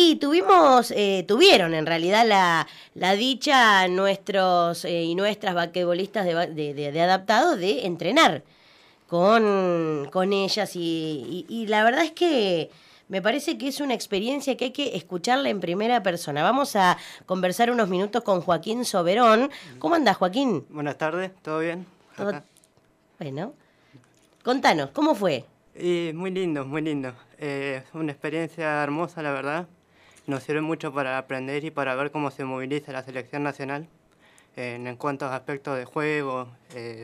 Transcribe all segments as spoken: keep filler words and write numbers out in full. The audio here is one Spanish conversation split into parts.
Sí, tuvimos, eh, tuvieron en realidad la, la dicha nuestros eh, y nuestras basquetbolistas de, de, de, de adaptado de entrenar con, con ellas y, y, y la verdad es que me parece que es una experiencia que hay que escucharla en primera persona. Vamos a conversar unos minutos con Joaquín Soberón. ¿Cómo andás, Joaquín? Buenas tardes, ¿todo bien? ¿Todo? Acá. Bueno, contanos, ¿cómo fue? Y muy lindo, muy lindo. Eh, una experiencia hermosa, la verdad. Nos sirve mucho para aprender y para ver cómo se moviliza la selección nacional eh, en cuantos aspectos de juego, eh,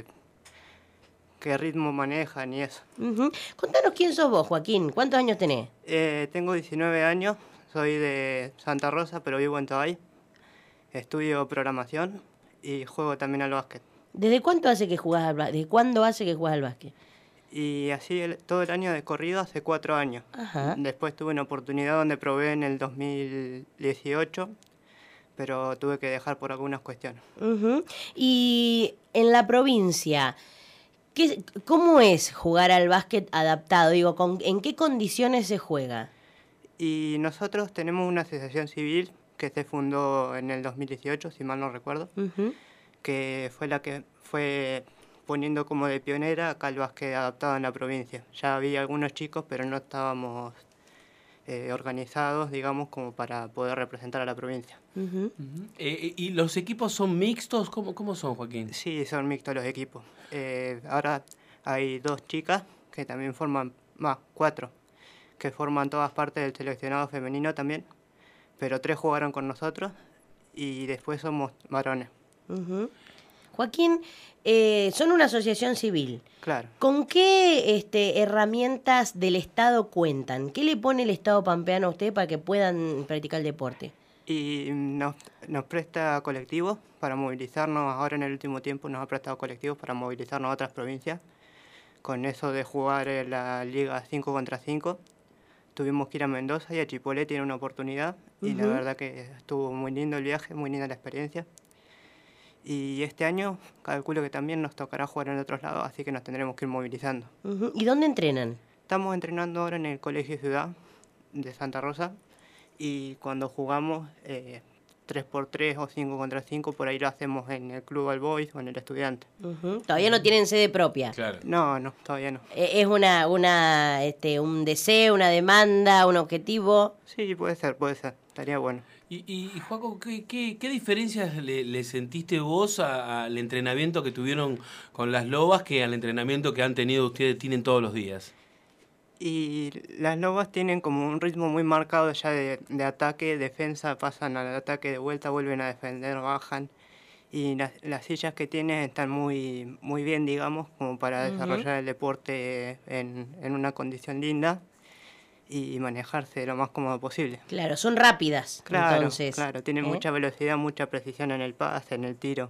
qué ritmo manejan y eso. Uh-huh. Contanos quién sos vos, Joaquín. ¿Cuántos años tenés? Eh, tengo diecinueve años, soy de Santa Rosa, pero vivo en Tabay. Estudio programación y juego también al básquet. ¿Desde cuánto hace que jugás al básquet? ¿Desde cuándo hace que jugás al básquet? Y así el, todo el año de corrido hace cuatro años. Ajá. Después tuve una oportunidad donde probé en el dos mil dieciocho, pero tuve que dejar por algunas cuestiones. Uh-huh. Y en la provincia, ¿qué, ¿cómo es jugar al básquet adaptado? Digo, ¿con, ¿en qué condiciones se juega? Y nosotros tenemos una asociación civil que se fundó en el dos mil dieciocho, si mal no recuerdo, Uh-huh. que fue la que fue poniendo como de pionera acá el básquet adaptado en la provincia. Ya había algunos chicos, pero no estábamos eh, organizados, digamos, como para poder representar a la provincia. Uh-huh. Uh-huh. Eh, ¿Y los equipos son mixtos? ¿Cómo, cómo son, Joaquín? Sí, son mixtos los equipos. Eh, ahora hay dos chicas que también forman, más, cuatro, que forman todas partes del seleccionado femenino también, pero tres jugaron con nosotros y después somos varones. Uh-huh. Joaquín, eh, son una asociación civil. Claro. ¿Con qué este, herramientas del Estado cuentan? ¿Qué le pone el Estado pampeano a usted para que puedan practicar el deporte? Y nos, nos presta colectivos para movilizarnos, ahora en el último tiempo nos ha prestado colectivos para movilizarnos a otras provincias. Con eso de jugar en la Liga cinco contra cinco, tuvimos que ir a Mendoza y a Chipoleti en una oportunidad. Uh-huh. Y la verdad que estuvo muy lindo el viaje, muy linda la experiencia. Y este año calculo que también nos tocará jugar en otros lados, así que nos tendremos que ir movilizando. Uh-huh. ¿Y dónde entrenan? Estamos entrenando ahora en el Colegio Ciudad de Santa Rosa y cuando jugamos eh, tres por tres o cinco contra cinco, por ahí lo hacemos en el Club All Boys o en el Estudiante. Uh-huh. ¿Todavía no tienen sede propia? Claro. No, no, todavía no. ¿Es una, una, este, un deseo, una demanda, un objetivo? Sí, puede ser, puede ser, estaría bueno. Y, y, y Joaco, ¿qué, qué, qué diferencias le, le sentiste vos a, al entrenamiento que tuvieron con las Lobas que al entrenamiento que han tenido ustedes, tienen todos los días? Y las Lobas tienen como un ritmo muy marcado ya de, de ataque, defensa, pasan al ataque de vuelta, vuelven a defender, bajan. Y las, las sillas que tienen están muy, muy bien, digamos, como para uh-huh. desarrollar el deporte en, en una condición linda y manejarse lo más cómodo posible. Claro, son rápidas, claro, entonces. Claro, tienen ¿eh? mucha velocidad, mucha precisión en el pase, en el tiro.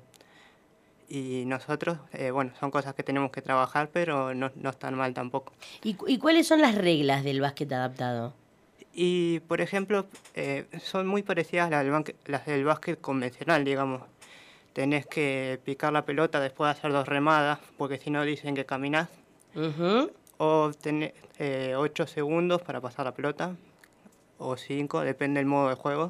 Y nosotros, eh, bueno, son cosas que tenemos que trabajar, pero no, no están mal tampoco. ¿Y, ¿Y cuáles son las reglas del básquet adaptado? Y, por ejemplo, eh, son muy parecidas a las, las del básquet convencional, digamos. Tenés que picar la pelota después de hacer dos remadas, porque si no dicen que caminás. Uh-huh. O tenés eh, ocho segundos para pasar la pelota, o cinco, depende del modo de juego.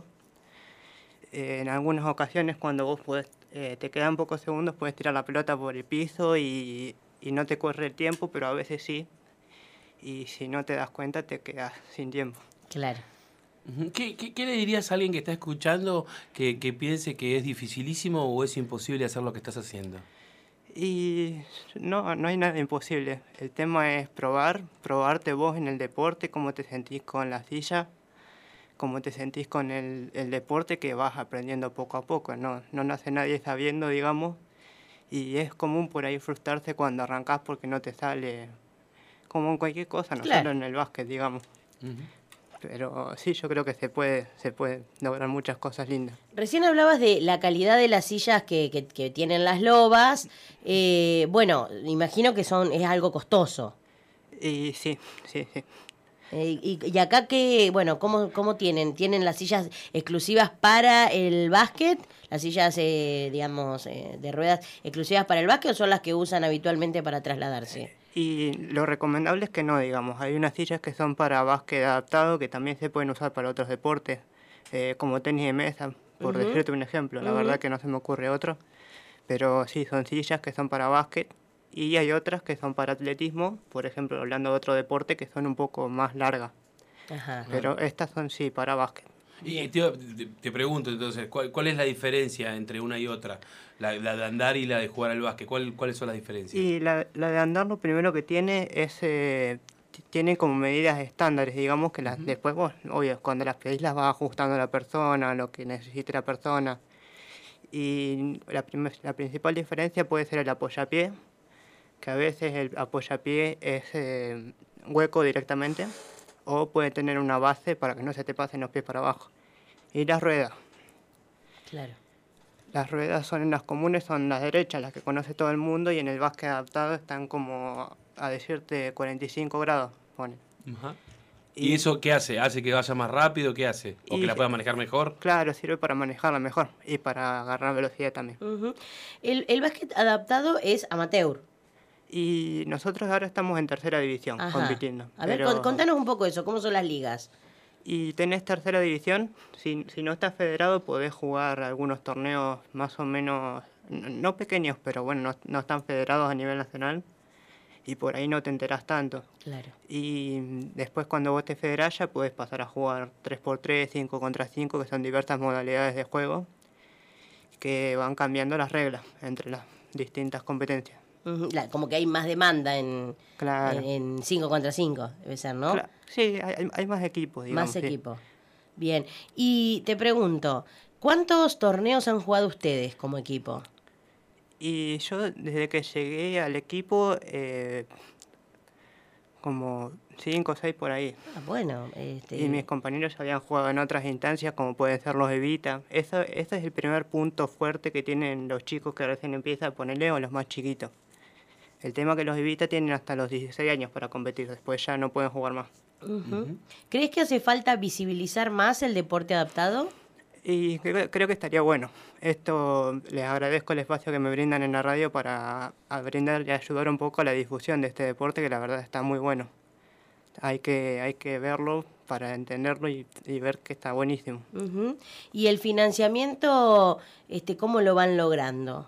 Eh, en algunas ocasiones, cuando vos podés, eh, te quedan pocos segundos, puedes tirar la pelota por el piso y, y no te corre el tiempo, pero a veces sí. Y si no te das cuenta, te quedas sin tiempo. Claro. ¿Qué, qué, qué le dirías a alguien que está escuchando que, que piense que es dificilísimo o es imposible hacer lo que estás haciendo? Y no, no hay nada imposible. El tema es probar, probarte vos en el deporte, cómo te sentís con la silla, cómo te sentís con el, el deporte que vas aprendiendo poco a poco. No, no nace nadie sabiendo, digamos, y es común por ahí frustrarse cuando arrancás porque no te sale, como en cualquier cosa, no claro. solo en el básquet, digamos. Uh-huh. Pero sí, yo creo que se puede, se puede lograr muchas cosas lindas. Recién hablabas de la calidad de las sillas que, que, que tienen las Lobas. Eh, bueno, imagino que son es algo costoso. Y sí, sí, sí. Eh, y, y acá que, bueno, ¿cómo, cómo tienen? ¿Tienen las sillas exclusivas para el básquet? ¿Las sillas, eh, digamos, eh, de ruedas exclusivas para el básquet o son las que usan habitualmente para trasladarse? Y lo recomendable es que no, digamos. Hay unas sillas que son para básquet adaptado que también se pueden usar para otros deportes. eh, como tenis de mesa, por Ujú. decirte un ejemplo. La Ujú. verdad que no se me ocurre otro. Pero sí, son sillas que son para básquet y hay otras que son para atletismo, por ejemplo, hablando de otro deporte, que son un poco más largas. Ajá. Pero estas son sí para básquet. Y te, te- te pregunto entonces, ¿cuál, cuál es la diferencia entre una y otra? La, la de andar y la de jugar al básquet. ¿Cuál, ¿Cuáles son las diferencias? Y la, la de andar lo primero que tiene es, eh, t- tiene como medidas estándares, digamos que las Ujú. después vos, obvio, cuando las pedís las va ajustando la persona, lo que necesite la persona. Y la, prim- la principal diferencia puede ser el apoyapié, que a veces el apoyapié es eh, hueco directamente, o puede tener una base para que no se te pasen los pies para abajo. Y las ruedas. Claro. Las ruedas son las comunes, son las derechas, las que conoce todo el mundo, y en el básquet adaptado están como, a decirte, cuarenta y cinco grados, pone. Ajá. ¿Y eso qué hace? ¿Hace que vaya más rápido? ¿Qué hace? ¿O que y la pueda manejar mejor? claro, sirve para manejarla mejor y para agarrar velocidad también. Ujú. El, el básquet adaptado es amateur. Y nosotros ahora estamos en tercera división Ajá. compitiendo. A ver, pero- con- contanos un poco eso, ¿cómo son las ligas? Y tenés tercera división, si, si no estás federado podés jugar algunos torneos más o menos, n- no pequeños, pero bueno, no, no están federados a nivel nacional y por ahí no te enterás tanto. Claro. Y mm, después cuando vos te federás ya podés pasar a jugar tres por tres, cinco contra cinco, que son diversas modalidades de juego que van cambiando las reglas entre las distintas competencias. Ujú. La- como que hay más demanda en Claro. en cinco contra cinco, debe ser, ¿no? Cla- sí, hay, hay- hay más equipos, digamos. Más sí. equipo. Bien. Y te pregunto, ¿cuántos torneos han jugado ustedes como equipo? Y yo desde que llegué al equipo, eh, como cinco o seis por ahí. Ah, bueno, este, Y mis compañeros ya habían jugado en otras instancias, como pueden ser los Evita. Eso, ese es el primer punto fuerte que tienen los chicos que recién empiezan a ponerle o los más chiquitos. El tema que los Evita tienen hasta los dieciséis años para competir, después ya no pueden jugar más. ujú. Ujú. ¿Crees que hace falta visibilizar más el deporte adaptado? Y creo, creo que estaría bueno. Esto les agradezco el espacio que me brindan en la radio para a brindar y ayudar un poco a la difusión de este deporte, que la verdad está muy bueno. Hay que, hay que verlo para entenderlo y, y ver que está buenísimo. Ujú. ¿Y el financiamiento, este, cómo lo van logrando?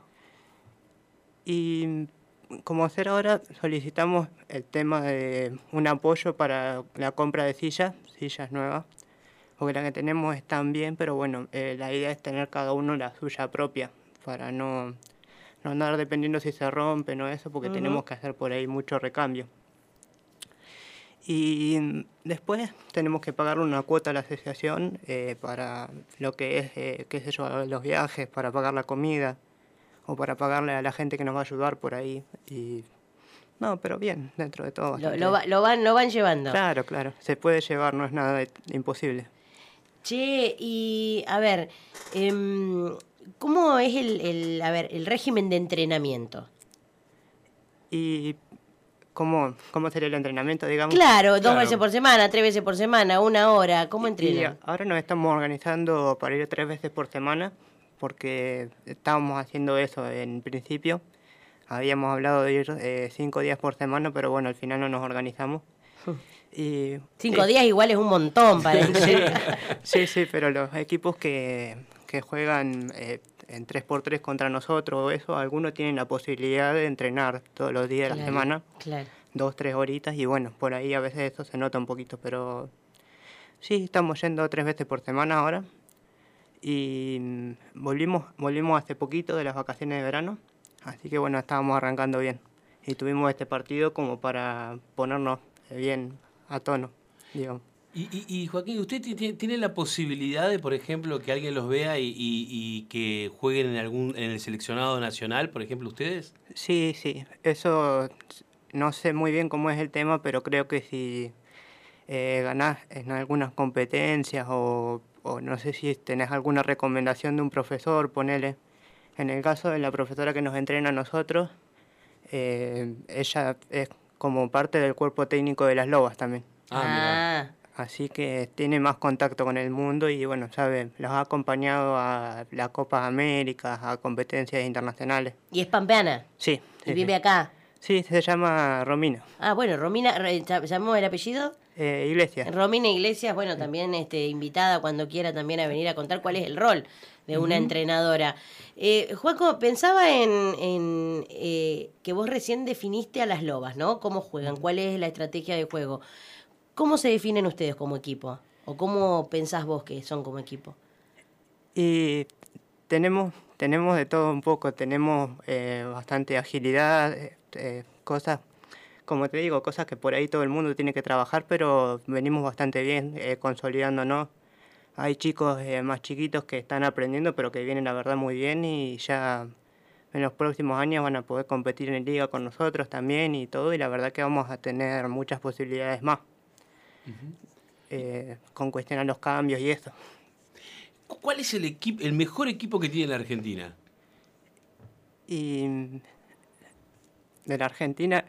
Y como hacer ahora, solicitamos el tema de un apoyo para la compra de sillas, sillas nuevas, porque las que tenemos están bien, pero bueno, eh, la idea es tener cada uno la suya propia, para no, no andar dependiendo si se rompen o eso, porque Ujú. tenemos que hacer por ahí mucho recambio. Y mm, después tenemos que pagar una cuota a la asociación eh, para lo que es, eh, qué sé yo, los viajes, para pagar la comida o para pagarle a la gente que nos va a ayudar por ahí. Y no, pero bien, dentro de todo. Lo, bastante lo, bien. va- lo van, lo van llevando. Claro, claro, se puede llevar, no es nada de- imposible. Che, y a ver, em, ¿cómo es el, el, a ver, el régimen de entrenamiento? ¿Y cómo, cómo sería el entrenamiento, digamos? Claro, dos Claro. veces por semana, tres veces por semana, una hora, ¿cómo Y entrenan? ahora nos estamos organizando para ir tres veces por semana, porque estábamos haciendo eso en principio. Habíamos hablado de ir eh, cinco días por semana, pero bueno, al final no nos organizamos. Y, Cinco eh, días igual es un montón para entrenar. Sí, sí, pero los equipos que, que juegan eh, en tres por tres contra nosotros o eso, algunos tienen la posibilidad de entrenar todos los días de la Claro, semana, claro. dos, tres horitas, y bueno, por ahí a veces eso se nota un poquito, pero sí, estamos yendo tres veces por semana ahora. Y mm, volvimos, volvimos hace poquito de las vacaciones de verano, así que bueno, estábamos arrancando bien. Y tuvimos este partido como para ponernos bien a tono, digamos. Y, y, y, Joaquín, ¿usted ti- ti- tiene la posibilidad de, por ejemplo, que alguien los vea y, y- y que jueguen en algún en el seleccionado nacional, por ejemplo, ustedes? Sí, sí, eso no sé muy bien cómo es el tema, pero creo que si eh, ganás en algunas competencias o, o no sé si tenés alguna recomendación de un profesor, ponele. En el caso de la profesora que nos entrena a nosotros, eh, ella es como parte del cuerpo técnico de las Lobas también. Ah, mirá. Ah, Así que tiene más contacto con el mundo y bueno, sabe, los ha acompañado a la Copa América, a competencias internacionales. y es pampeana, Sí, y sí, vive sí. acá. Sí, se llama Romina. Ah, bueno, Romina, re- ¿llamó el apellido? Eh, Iglesias. Romina Iglesias, bueno, también este, invitada cuando quiera también a venir a contar cuál es el rol de una uh-huh. entrenadora. Eh, Joaco, pensaba en, en eh, que vos recién definiste a las lobas, ¿no? ¿Cómo juegan? ¿Cuál es la estrategia de juego? ¿Cómo se definen ustedes como equipo? ¿O cómo pensás vos que son como equipo? Y tenemos, tenemos de todo un poco. Tenemos eh, bastante agilidad, eh, cosas... Como te digo, cosas que por ahí todo el mundo tiene que trabajar, pero venimos bastante bien eh, consolidándonos. Hay chicos eh, más chiquitos que están aprendiendo, pero que vienen la verdad muy bien y ya en los próximos años van a poder competir en liga con nosotros también y todo, y la verdad que vamos a tener muchas posibilidades más uh-huh. eh, con cuestión a los cambios y eso. ¿Cuál es el equipo, el mejor equipo que tiene la Argentina? Y... de la Argentina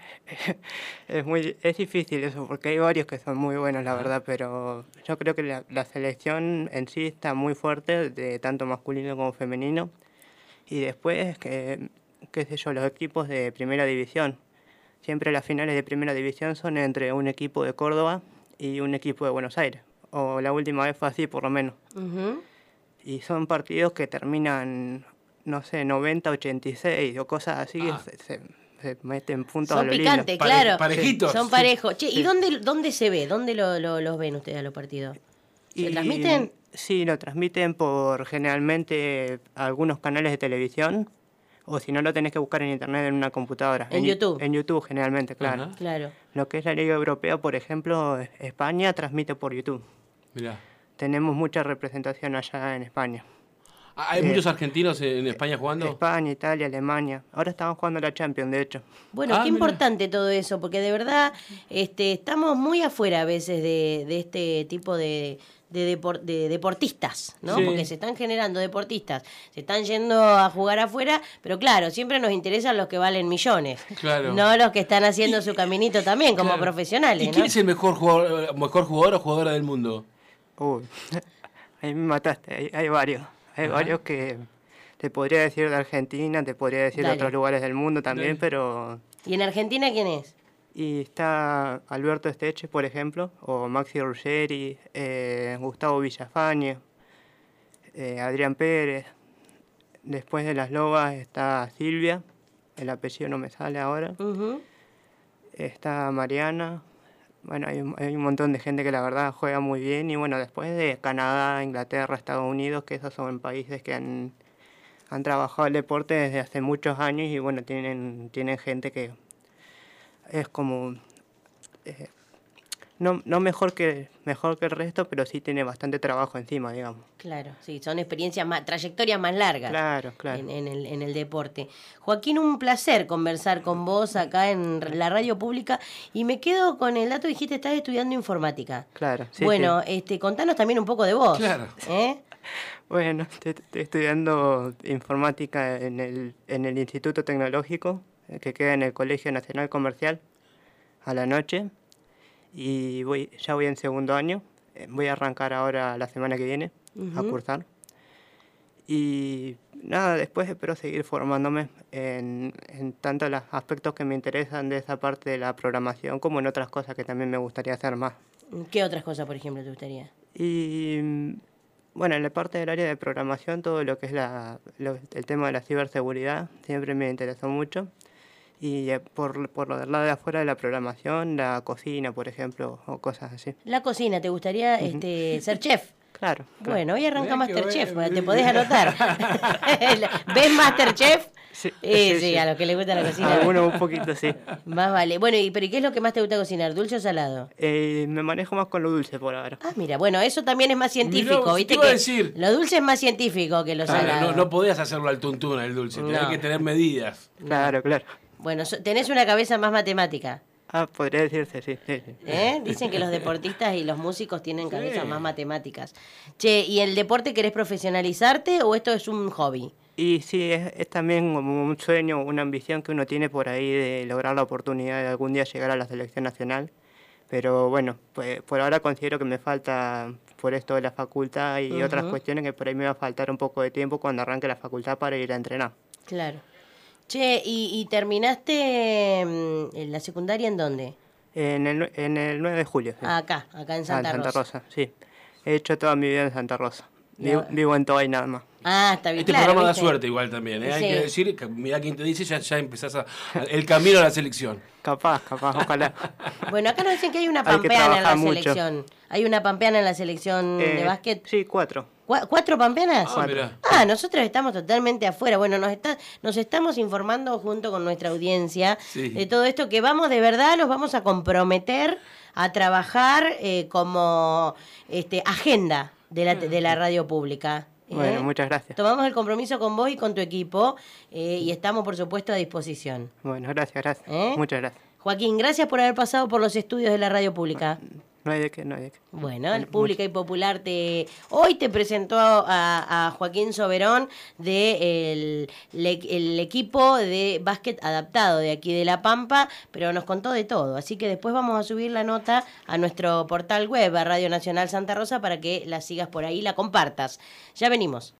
es muy es difícil eso, porque hay varios que son muy buenos, la verdad, pero yo creo que la, la selección en sí está muy fuerte, de tanto masculino como femenino, y después, que, qué sé yo, los equipos de primera división. Siempre las finales de primera división son entre un equipo de Córdoba y un equipo de Buenos Aires, o la última vez fue así, por lo menos. Uh-huh. Y son partidos que terminan, no sé, noventa, ochenta y seis o cosas así, ah. se, se, se meten puntos son a lo picantes, lindo. claro. Pare, parejitos. Son parejos. Che, sí. ¿y dónde, dónde se ve? ¿Dónde lo, lo, los ven ustedes a los partidos? ¿Se y, transmiten? Sí, lo transmiten por generalmente algunos canales de televisión, o si no lo tenés que buscar en internet en una computadora. ¿En, en YouTube? En YouTube generalmente, claro. Uh-huh. Claro. Lo que es la Liga Europea, por ejemplo, España transmite por YouTube. Mirá. Tenemos mucha representación allá en España. ¿Hay eh, muchos argentinos en España jugando? España, Italia, Alemania. Ahora estamos jugando la Champions, de hecho. Bueno, ah, qué mira. importante todo eso, porque de verdad este, estamos muy afuera a veces de, de este tipo de, de, depor, de deportistas, ¿no? Sí. Porque se están generando deportistas, se están yendo a jugar afuera, pero claro, siempre nos interesan los que valen millones, claro. no los que están haciendo y, su caminito también como claro. profesionales. ¿Y quién ¿no? es el mejor jugador, mejor jugador o jugadora del mundo? Uy, ahí me mataste, hay, hay varios. Hay Ajá. varios que te podría decir de Argentina, te podría decir Dale. de otros lugares del mundo también, Dale. pero... ¿Y en Argentina quién es? Y está Alberto Esteche, por ejemplo, o Maxi Ruggeri, eh, Gustavo Villafañe, eh, Adrián Pérez. Después de las Lobas está Silvia, el apellido no me sale ahora. Uh-huh. Está Mariana. Bueno, hay, hay un montón de gente que la verdad juega muy bien. Y bueno, después de Canadá, Inglaterra, Estados Unidos, que esos son países que han, han trabajado el deporte desde hace muchos años y bueno, tienen, tienen gente que es como... Eh, no, no mejor que mejor que el resto, pero sí tiene bastante trabajo encima, digamos. Claro, sí, son experiencias más, trayectorias más largas. Claro, claro. En, en, el, en el deporte. Joaquín, un placer conversar con vos acá en la radio pública y me quedo con el dato, dijiste, estás estudiando informática. Claro, sí. Bueno, sí. este, contanos también un poco de vos. Claro. ¿Eh? Bueno, estoy estudiando informática en el, en el Instituto Tecnológico, que queda en el Colegio Nacional Comercial, a la noche. Y voy ya voy en segundo año, voy a arrancar ahora la semana que viene uh-huh. a cursar. Y nada, después espero seguir formándome en, en tanto los aspectos que me interesan de esa parte de la programación como en otras cosas que también me gustaría hacer más. ¿Qué otras cosas, por ejemplo, te gustaría? Y bueno, en la parte del área de programación, todo lo que es la, lo, el tema de la ciberseguridad siempre me interesó mucho. Y por, por lo del lado de afuera de la programación, la cocina, por ejemplo, o cosas así. La cocina, ¿te gustaría uh-huh. este, ser chef? Claro, claro. Bueno, hoy arranca Masterchef, te podés anotar. ¿Ves Masterchef? Sí, eh, sí, sí, sí, a los que les gusta la cocina. Ah, bueno, un poquito, sí. Más vale. Bueno, ¿y, pero ¿y qué es lo que más te gusta cocinar? ¿Dulce o salado? Eh, me manejo más con lo dulce por ahora. Ah, mira, bueno, eso también es más científico, Mirá, ¿viste? ¿qué iba a que decir? Lo dulce es más científico que lo claro, salado. No, no podías hacerlo al tuntún, el dulce, no. Tenés que tener medidas. Claro, claro. Bueno, tenés una cabeza más matemática. Ah, podría decirse, sí, sí, sí. ¿Eh? Dicen que los deportistas y los músicos tienen cabezas sí. más matemáticas. Che, ¿y el deporte querés profesionalizarte o esto es un hobby? Y sí, es, es también como un sueño, una ambición que uno tiene por ahí de lograr la oportunidad de algún día llegar a la selección nacional. Pero bueno, pues por ahora considero que me falta, por esto de la facultad y uh-huh. otras cuestiones, que por ahí me va a faltar un poco de tiempo cuando arranque la facultad para ir a entrenar. Claro. Che, ¿y, y terminaste la secundaria en dónde? En el, nue- en el nueve de julio. Sí. Acá, acá en Ah, Santa, en Santa Rosa. Rosa, sí. He hecho toda mi vida en Santa Rosa. Vivo, Ya. vivo en Toay nada más. Ah, está bien. Este claro, programa da ¿viste? suerte igual también, ¿eh? Hay Sí. que decir, que, mirá quién te dice, ya, ya empezás a, a- el camino a la selección. Capaz, capaz, ojalá. Bueno, acá nos dicen que hay una Hay que pampeana en la trabajar mucho. selección. Hay una pampeana en la selección de Eh, básquet. Sí, cuatro. ¿Cu- ¿Cuatro pampeanas? Ah, mirá. Ah, nosotros estamos totalmente afuera. Bueno, nos está, nos estamos informando junto con nuestra audiencia Sí. de todo esto, que vamos de verdad, nos vamos a comprometer a trabajar eh, como este, agenda de la, de la radio pública. ¿eh? Bueno, muchas gracias. Tomamos el compromiso con vos y con tu equipo eh, y estamos, por supuesto, a disposición. Bueno, gracias, gracias. ¿Eh? Muchas gracias. Joaquín, gracias por haber pasado por los estudios de la radio pública. No hay de qué, no hay de qué. Bueno, el Pública y Popular te hoy te presentó a, a Joaquín Soberón de el, el equipo de básquet adaptado de aquí de La Pampa, pero nos contó de todo. Así que después vamos a subir la nota a nuestro portal web, a Radio Nacional Santa Rosa, para que la sigas por ahí y la compartas. Ya venimos.